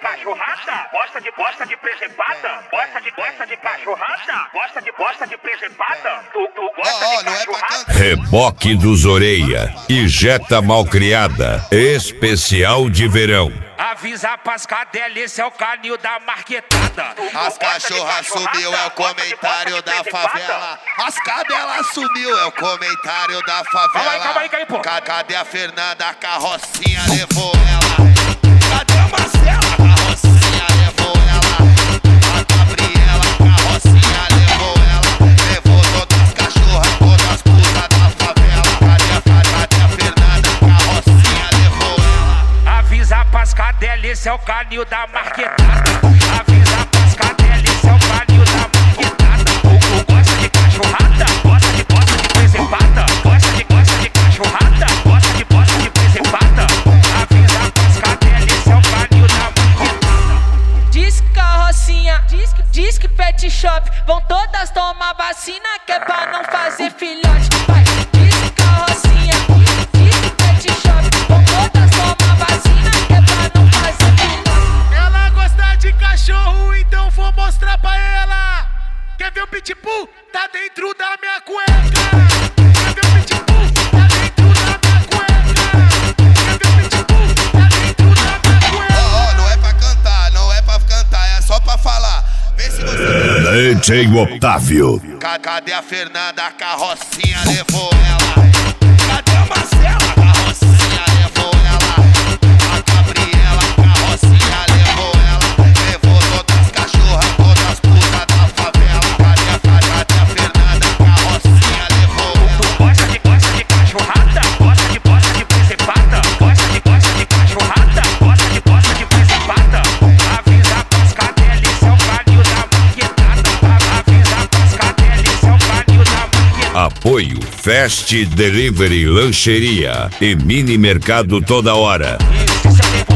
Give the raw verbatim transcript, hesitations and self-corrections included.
cachorrada? Gosta de gosta de presepada? Gosta de gosta de cachorrada? Gosta de gosta de presepada? Tu, tu gosta oh, oh, de cachorrada? Reboque dos Orelha e Jetta Malcriada, especial de verão. Avisa pras cadelas, esse é o canil da marquetada. As cachorras sumiu, é o comentário da favela. As cadelas sumiu, é o comentário da favela. Calma aí, calma aí, calma aí, pô. Cadê a Fernanda? A carrocinha levou ela. Cadê a Marcela? A carrocinha levou ela. A Gabriela, a carrocinha levou ela. Levou todas as cachorras, todas as putas da favela. Cadê a, cadê a Fernanda? A carrocinha levou ela. Avisa pras cadelas, esse é o canil da marquetada. Avisa pras cadelas, esse é o canil da marquetada. O gosta de cachorrada? Gosta de gosta de presepada? Gosta de gosta de cachorrada? Gosta de gosta de presepada? Avisa pras cadelas, esse é o canil da marquetada. Diz que carrocinha, diz que, diz que pet shop, vão todas tomar vacina que é pra não fazer filhote. Vai, diz que carrocinha, diz que pet shop, vão todas tomar vacina que é pra não fazer filhote. Ela gosta de cachorro, então vou mostrar pra ela. Quer ver o pitbull? Tá dentro da minha cueca. Quer ver o pitbull? Tá dentro da minha cueca. Quer ver o pitbull? Tá dentro da minha cueca. Oh, oh, não é pra cantar, não é pra cantar, é só pra falar. Vê se você... D J Otávio. Cadê a Fernanda? A carrocinha levou ela. Cadê a Marcela? A carrocinha levou ela. A Gabriela, a carrocinha levou ela. Levou todas as cachorras, todas as putas da favela. Cadê a, cadê a Fernanda? A carrocinha levou ela. Gosta de gosta de cachorrada? Gosta de gosta de presepada? Gosta de gosta de cachorrada? Gosta de gosta de presepada? Avisa pras cadelas, esse é o canil da marquetada. Avisa pras cadelas, esse é o canil da marquetada. Apoio Fast Delivery Lancheria e Mini Mercado Toda Hora. Esse é o